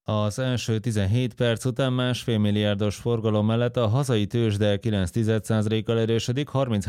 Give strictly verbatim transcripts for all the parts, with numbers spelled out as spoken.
Az első tizenhét perc után másfél milliárdos forgalom mellett a hazai tőzsde kilenc kal erősödik,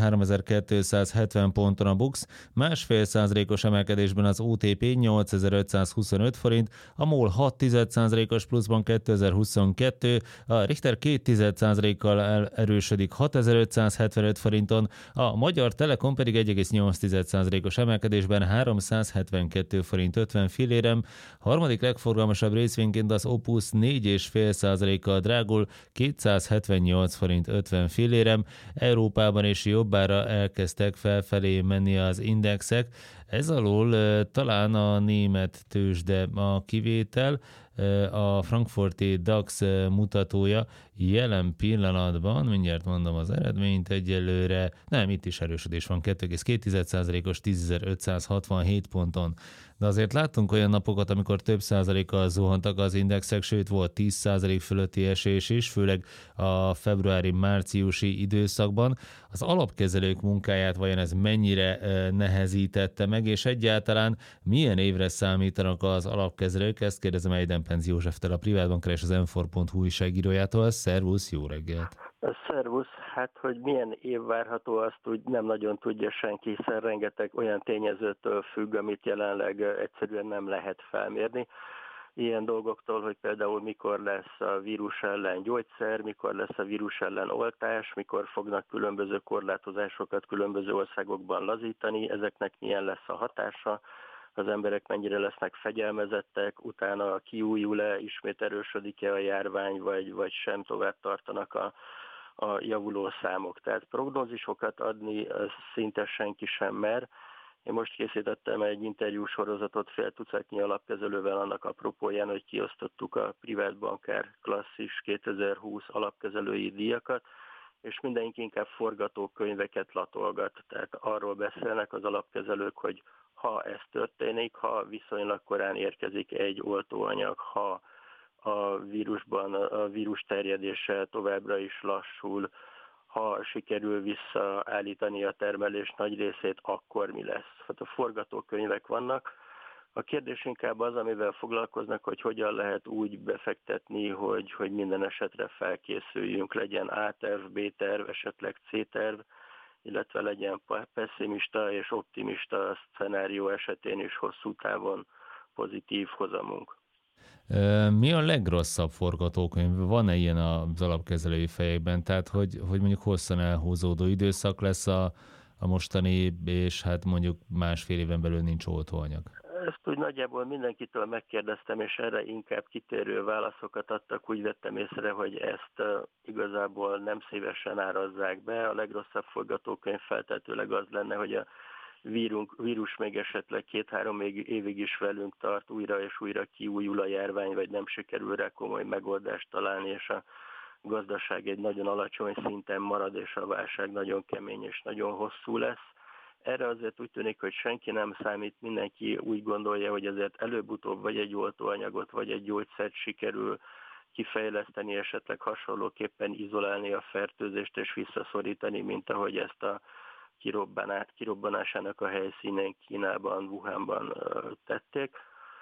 harmincháromezer-kétszázhetven ponton a BUX, másfél százalékos emelkedésben az o té pé nyolcezer-ötszázhuszonöt forint, a MOL hat os pluszban kétezer-huszonkettő, a Richter két kal erősödik hatezer-ötszázhetvenöt forinton, a Magyar Telekom pedig egy egész nyolc százalékos emelkedésben háromszázhetvenkettő forint ötven fillérem, harmadik legforgalmasabb részvényként az Opus négy egész öt százalékkal drágul, kétszázhetvennyolc forint ötven fillérem, Európában és jobbára elkezdtek felfelé menni az indexek, ez alól e, talán a német tőzsde a kivétel, e, a frankfurti DAX mutatója jelen pillanatban, mindjárt mondom az eredményt egyelőre, nem, itt is erősödés van, kettő egész két százalékos tízezer-ötszázhatvanhét ponton. De azért láttunk olyan napokat, amikor több százalékkal zuhantak az indexek, sőt volt tíz százalék fölötti esés is, főleg a februári-márciusi időszakban. Az alapkezelők munkáját vajon ez mennyire nehezítette meg, és egyáltalán milyen évre számítanak az alapkezelők? Ezt kérdezem Eiden Penz Józseftől, a Privátbankár és az em négy pont hu újságírójától. Szervusz, jó reggelt! Szervusz, hát hogy milyen év várható, azt úgy nem nagyon tudja senki, hiszen rengeteg olyan tényezőtől függ, amit jelenleg egyszerűen nem lehet felmérni. Ilyen dolgoktól, hogy például mikor lesz a vírus ellen gyógyszer, mikor lesz a vírus ellen oltás, mikor fognak különböző korlátozásokat különböző országokban lazítani, ezeknek milyen lesz a hatása, az emberek mennyire lesznek fegyelmezettek, utána kiújul-e, ismét erősödik-e a járvány, vagy, vagy sem tovább tartanak a a javuló számok. Tehát prognózisokat adni szinte senki sem mer. Én most készítettem egy interjúsorozatot fél tucatnyi alapkezelővel annak apropóján, hogy kiosztottuk a Privátbankár klasszis kétezer-húsz alapkezelői díjakat, és mindenki inkább forgatókönyveket latolgat. Tehát arról beszélnek az alapkezelők, hogy ha ez történik, ha viszonylag korán érkezik egy oltóanyag, ha a vírusban a vírus terjedése továbbra is lassul, ha sikerül visszaállítani a termelés nagy részét, akkor mi lesz? Hát a forgatókönyvek vannak. A kérdés inkább az, amivel foglalkoznak, hogy hogyan lehet úgy befektetni, hogy, hogy minden esetre felkészüljünk, legyen A-terv, B-terv, esetleg C-terv, illetve legyen pessimista és optimista szcenárió esetén is hosszú távon pozitív hozamunk. Mi a legrosszabb forgatókönyv? Van-e ilyen az alapkezelői fejekben? Tehát, hogy, hogy mondjuk hosszan elhúzódó időszak lesz a, a mostani, és hát mondjuk másfél éven belül nincs oltóanyag? Ezt úgy nagyjából mindenkitől megkérdeztem, és erre inkább kitérő válaszokat adtak. Úgy vettem észre, hogy ezt igazából nem szívesen árazzák be. A legrosszabb forgatókönyv feltetőleg az lenne, hogy a Vírunk, vírus még esetleg két-három évig is velünk tart, újra és újra kiújul a járvány, vagy nem sikerül rá komoly megoldást találni, és a gazdaság egy nagyon alacsony szinten marad, és a válság nagyon kemény és nagyon hosszú lesz. Erre azért úgy tűnik, hogy senki nem számít, mindenki úgy gondolja, hogy azért előbb-utóbb vagy egy oltóanyagot, vagy egy gyógyszert sikerül kifejleszteni, esetleg hasonlóképpen izolálni a fertőzést és visszaszorítani, mint ahogy ezt a kirobbanát, kirobbanásának a helyszínén Kínában, Wuhanban tették.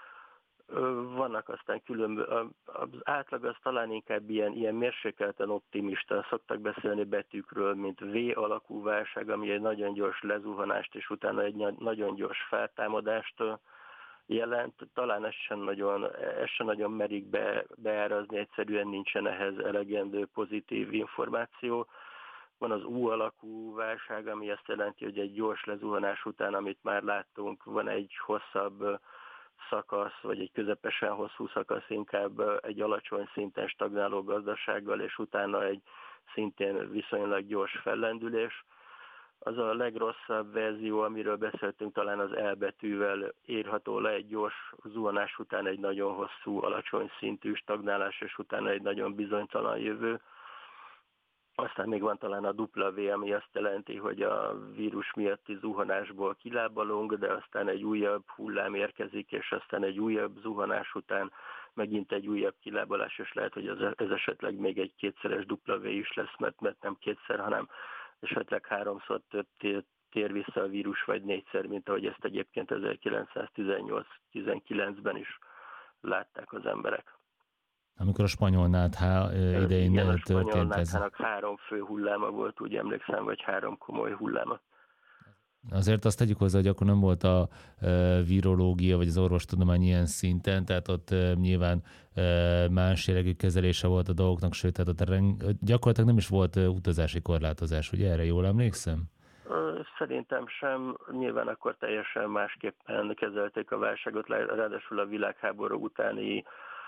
Vannak aztán különböző, az átlag az talán inkább ilyen, ilyen mérsékelten optimista, szoktak beszélni betűkről, mint V alakú válság, ami egy nagyon gyors lezuhanást és utána egy nagyon gyors feltámadást jelent. Talán ezt sem nagyon, ezt sem nagyon merik be, beárazni, egyszerűen nincsen ehhez elegendő pozitív információ. Van az U alakú válság, ami azt jelenti, hogy egy gyors lezuhanás után, amit már láttunk, van egy hosszabb szakasz, vagy egy közepesen hosszú szakasz, inkább egy alacsony szinten stagnáló gazdasággal, és utána egy szintén viszonylag gyors fellendülés. Az a legrosszabb verzió, amiről beszéltünk, talán az L betűvel írható le, egy gyors zuhanás után egy nagyon hosszú, alacsony szintű stagnálás, és utána egy nagyon bizonytalan jövő. Aztán még van talán a W, ami azt jelenti, hogy a vírus miatti zuhanásból kilábalunk, de aztán egy újabb hullám érkezik, és aztán egy újabb zuhanás után megint egy újabb kilábalás, és lehet, hogy ez, ez esetleg még egy kétszeres W is lesz, mert, mert nem kétszer, hanem esetleg háromszor több tér, tér vissza a vírus, vagy négyszer, mint ahogy ezt egyébként ezerkilencszáztizennyolc-tizenkilencben is látták az emberek. Amikor a spanyol náthá idején Igen, a történt spanyol ez. náthának három fő hulláma volt, úgy emlékszem, vagy három komoly hulláma. Azért azt tegyük hozzá, hogy akkor nem volt a e, virológia vagy az orvostudomány ilyen szinten, tehát ott e, nyilván e, más jellegű kezelése volt a dolgoknak, sőt, tehát ott reng, gyakorlatilag nem is volt e, utazási korlátozás, ugye erre jól emlékszem? Szerintem sem, nyilván akkor teljesen másképpen kezelték a válságot, ráadásul a világháború utáni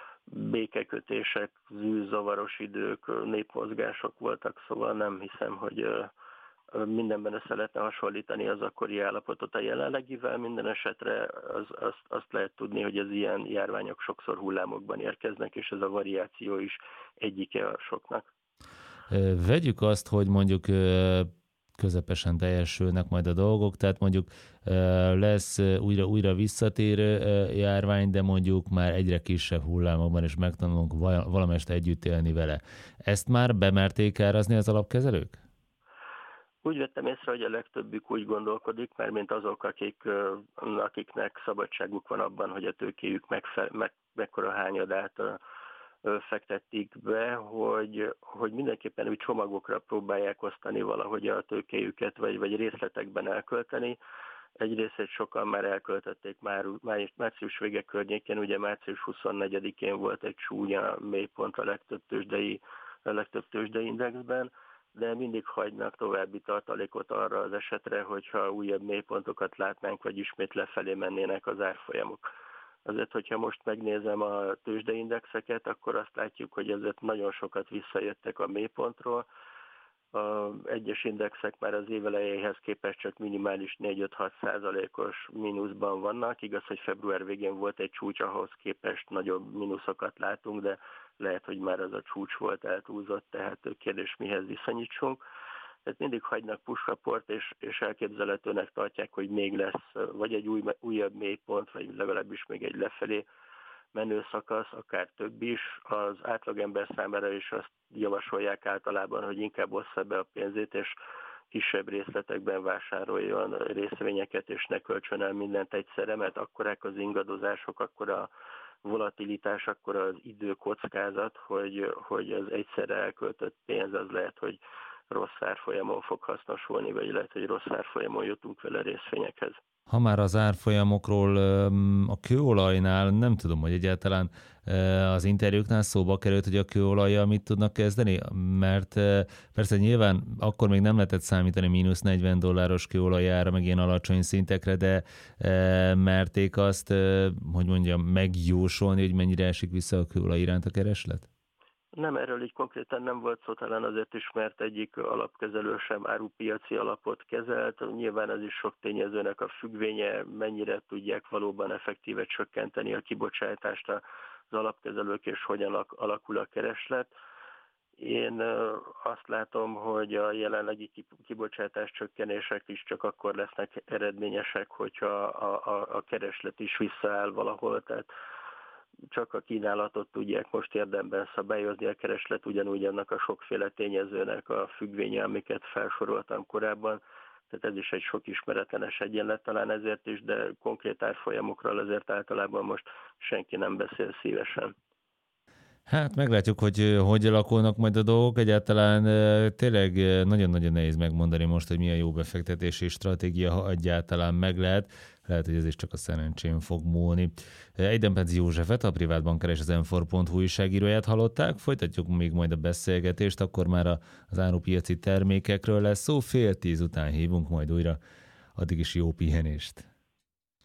békekötések, zűrzavaros idők, népmozgások voltak, szóval nem hiszem, hogy mindenben össze lehetne hasonlítani az akkori állapotot a jelenlegivel, minden esetre az, azt, azt lehet tudni, hogy az ilyen járványok sokszor hullámokban érkeznek, és ez a variáció is egyike a soknak. Vegyük azt, hogy mondjuk közepesen teljesülnek majd a dolgok, tehát mondjuk lesz újra, újra visszatérő járvány, de mondjuk már egyre kisebb hullámokban, és megtanulunk valamest együtt élni vele. Ezt már bemerték árazni az alapkezelők? Úgy vettem észre, hogy a legtöbbük úgy gondolkodik, mert mint azok, akik, akiknek szabadságuk van abban, hogy a tőkéjük megfe, meg, mekkora hányadát fektették be, hogy, hogy mindenképpen úgy csomagokra próbálják osztani valahogy a tőkéjüket, vagy, vagy részletekben elkölteni. Egy részét sokan már elköltötték már, március vége környékén, ugye március huszonnegyedikén volt egy csúnya mélypont a legtöbb tőzsdei, a legtöbb tőzsdei indexben, de mindig hagynak további tartalékot arra az esetre, hogyha újabb mélypontokat látnánk, vagy ismét lefelé mennének az árfolyamok. Azért, hogyha most megnézem a tőzsdeindexeket, akkor azt látjuk, hogy ezért nagyon sokat visszajöttek a mélypontról. A egyes indexek már az év elejéhez képest csak minimális négy-öt-hat százalékos mínuszban vannak. Igaz, hogy február végén volt egy csúcs, ahhoz képest nagyobb mínuszokat látunk, de lehet, hogy már az a csúcs volt eltúlzott, tehát kérdés mihez viszonyítsunk. Tehát mindig hagynak push-raport, és, és elképzelhetőnek tartják, hogy még lesz vagy egy új, újabb mélypont, vagy legalábbis még egy lefelé menő szakasz, akár több is. Az átlagember számára is azt javasolják általában, hogy inkább ossza be a pénzét, és kisebb részletekben vásároljon részvényeket, és ne költsön el mindent egyszerre, mert akkorák az ingadozások, akkor a volatilitás, akkor az időkockázat, hogy, hogy az egyszerre elköltött pénz az lehet, hogy rossz árfolyamon fog hasznosulni, vagy lehet, hogy rossz árfolyamon jutunk vele részvényekhez. Ha már az árfolyamokról, a kőolajnál nem tudom, hogy egyáltalán az interjúknál szóba került, hogy a kőolajjal mit tudnak kezdeni, mert persze nyilván akkor még nem lehetett számítani mínusz negyven dolláros kőolajára, meg ilyen alacsony szintekre, de merték azt, hogy mondjam, megjósolni, hogy mennyire esik vissza a kőolaj iránt a kereslet? Nem, erről így konkrétan nem volt szó, talán azért is, mert egyik alapkezelő sem árupiaci alapot kezelt. Nyilván ez is sok tényezőnek a függvénye, mennyire tudják valóban effektíve csökkenteni a kibocsátást az alapkezelők, és hogyan alakul a kereslet. Én azt látom, hogy a jelenlegi kibocsátás csökkenések is csak akkor lesznek eredményesek, hogyha a, a, a kereslet is visszaáll valahol, tehát csak a kínálatot tudják most érdemben szabályozni, a kereslet ugyanúgy annak a sokféle tényezőnek a függvénye, amiket felsoroltam korábban. Tehát ez is egy sok ismeretlenes egyenlet talán ezért is, de konkrét árfolyamokról azért általában most senki nem beszél szívesen. Hát meglátjuk, hogy hogy alakulnak majd a dolgok. Egyáltalán tényleg nagyon-nagyon nehéz megmondani most, hogy mi a jó befektetési stratégia, ha egyáltalán meg lehet. Lehet, hogy ez is csak a szerencsén fog múlni. Eidenpenz Józsefet, a privátbanker és az em négy pont hu újságíróját hallották. Folytatjuk még majd a beszélgetést, akkor már az árupiaci termékekről lesz szó. Fél tíz után hívunk majd újra. Addig is jó pihenést.